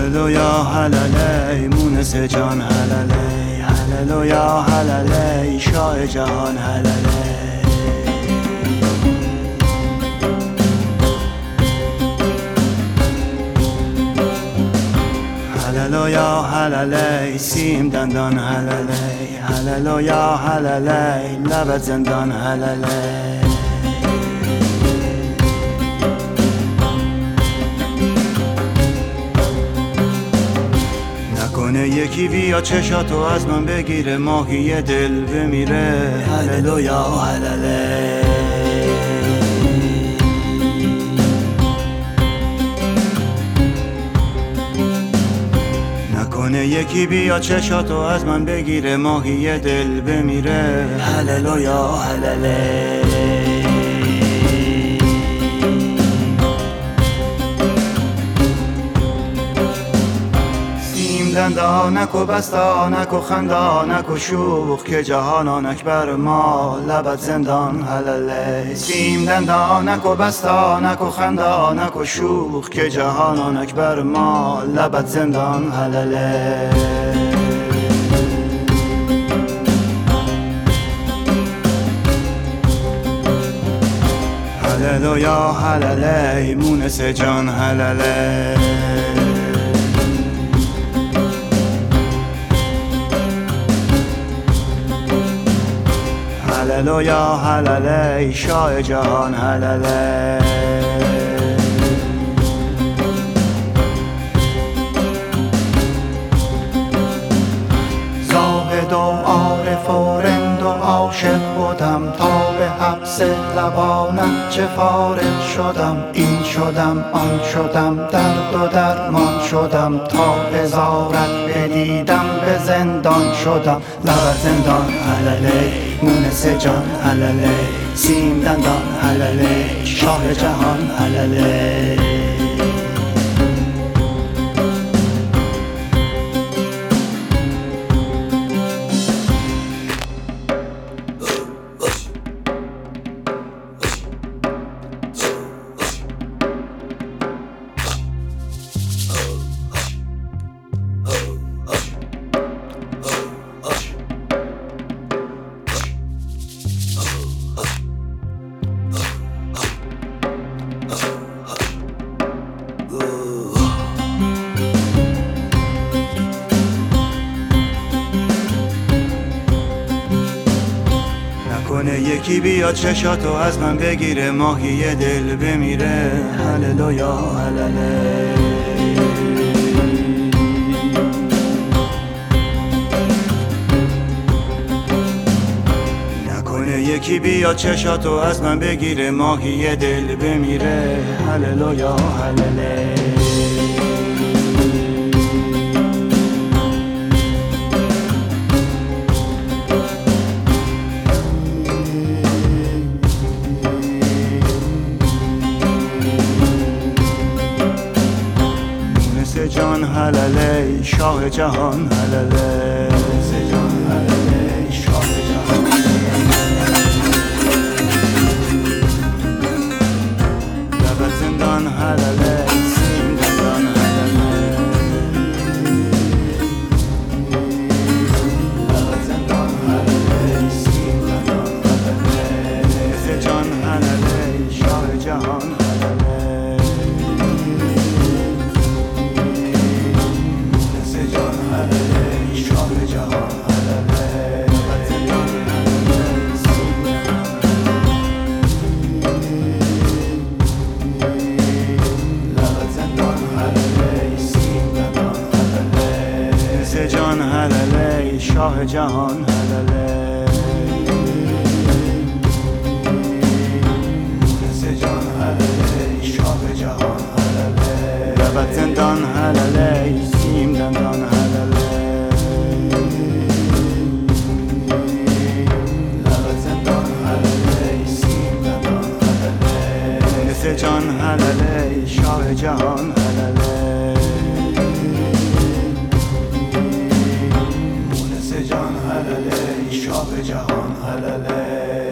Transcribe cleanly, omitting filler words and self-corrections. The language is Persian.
هللویا هللی مونس جان هللی، هللویا هللی شاه جهان هللی. هللویا هللی سیم دندان هللی، هللویا هللی لبت زندان هللی. نکنه یکی بیا چشاتو از من بگیره، ماهی دل بمیره. هللویا هللی نکنه یکی بیا چشاتو از من بگیره، ماهی دل بمیره. هللویا هللی دندانک و بستانک و خندانک و شوخ که جهانانک بر ما لبت زندان هللی. سیم دندانک و بستانک و خندانک و شوخ که جهانانک بر ما لبت زندان هللی. هللویا هللی مونس جان هللی. هللویا هللی شاه جهان هللی. زاهد و عارف و رند و عاشق بودم، تا به حبس لبانت چه فارغ شدم. این شدم آن شدم درد و درمان شدم، تا هزارت بدیدم به زندان شدم. لب زندان هللی مونس جان هللی، سیم دندان هللی شاه جهان هللی. نکنه یکی بیا چشاتو از من بگیره، ماهی دل بمیره. هللویا هللی نکنه یکی بیا چشاتو از من بگیره، ماهی دل بمیره. هللویا هللی جان هللی شاه جهان هللی. جان هللی شاه جهان لبت زندان هللی، سیم دندان هللی. لبت زندان هللی، سیم دندان هللی. جان هللی شاه جهان هللی. جان هللی شاه جهان هللی. مونس جان هللی شاه جهان هللی. لبت زندان هللی، سیم دندان هللی. لبت زندان هللی، سیم دندان هللی. مونس جان هللی شاه جهان هللی. جان هللی شاه جهان هللی.